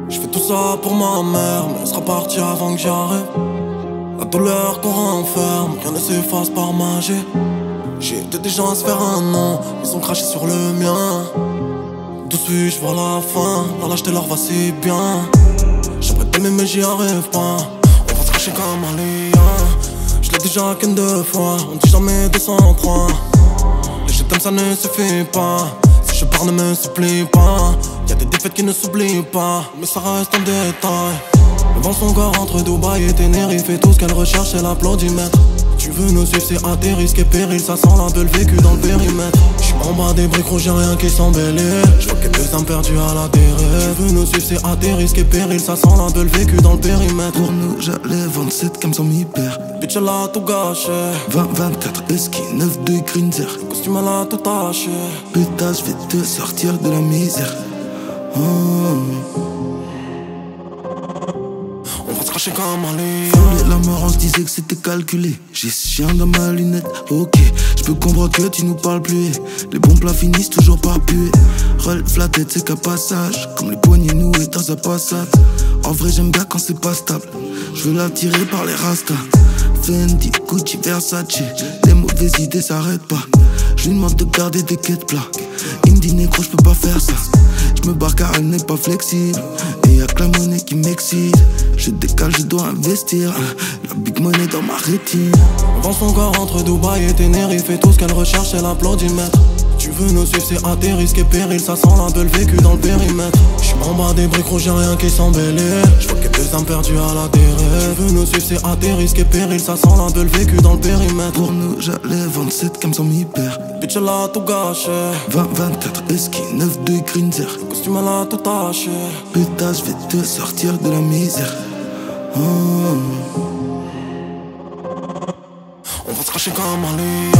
Je fais tout ça pour ma mère, mais elle sera partie avant que j'arrive. La douleur qu'on renferme, rien ne s'efface par magie. J'ai aidé des gens à se faire un nom, ils ont craché sur le mien. D'où suis-je voir la fin, la lâcheté leur va si bien. J'aimerais t'aimer mais j'y arrive pas, on va se cracher comme un lien. Je l'ai déjà qu'une deux fois, on dit jamais 203. Et je t'aime ça ne suffit pas, si je pars ne me supplie pas. Y'a des défaites qui ne s'oublient pas, mais ça reste un détail. Le vent son corps entre Dubaï et Tenerife, et tout ce qu'elle recherche c'est l'applaudimètre. Tu veux nous suivre, c'est à tes risques et périls, ça sent la bulle vécue dans le périmètre. J'suis en bas des briques rouges, y'a rien qui s'embellit. J'vois quelques âmes perdues à la dérive. Tu veux nous suivre, c'est à tes risques et périls, ça sent la bulle vécue dans le périmètre. Pour nous, j'allais 27 comme son hyper. Bitch, elle a tout gâché. 20-24 esquis, 9-2 Greenzer. Le costume, elle a tout taché. Putain, j'vais te sortir de la misère. On va se cracher comme un lion. Foulé la mort, on se disait que c'était calculé. J'ai ce chien dans ma lunette, ok. J'peux comprendre que tu nous parles plus. Les bons plats finissent toujours par puer. Relève la tête, c'est qu'un passage. Comme les poignets noués dans un passat. En vrai, j'aime bien quand c'est pas stable. J'veux la tirer par les rastas. Fendi, Gucci, Versace. Les mauvaises idées s'arrêtent pas. J'lui demande de garder des quêtes plats. Il me dit négro, j'peux pas faire ça. J'me barre car elle n'est pas flexible. Et y'a que la monnaie qui m'excite. Je décale, je dois investir. La big money dans ma rétine. Le vent son corps entre Dubaï et Tenerife, et tout ce qu'elle recherche c'est l'applaudimètre. Tu veux nous suivre, c'est à tes risques et périls, ça sent la bulle vécue dans le périmètre. J'suis en bas des briques rouges, y'a rien qui s'embellit. J'vois quelques âmes perdues à la dérive. Tu veux nous suivre, c'est à tes risques et périls, ça sent la bulle vécue dans le périmètre. Pour nous, j'allais 27 comme son hyper. Bitch, elle a tout gâché. 20-24 esquis, 9-2 Greenzer. Le costume, elle a tout taché. Putain, j'vais te sortir de la misère. On va se cracher comme un lion.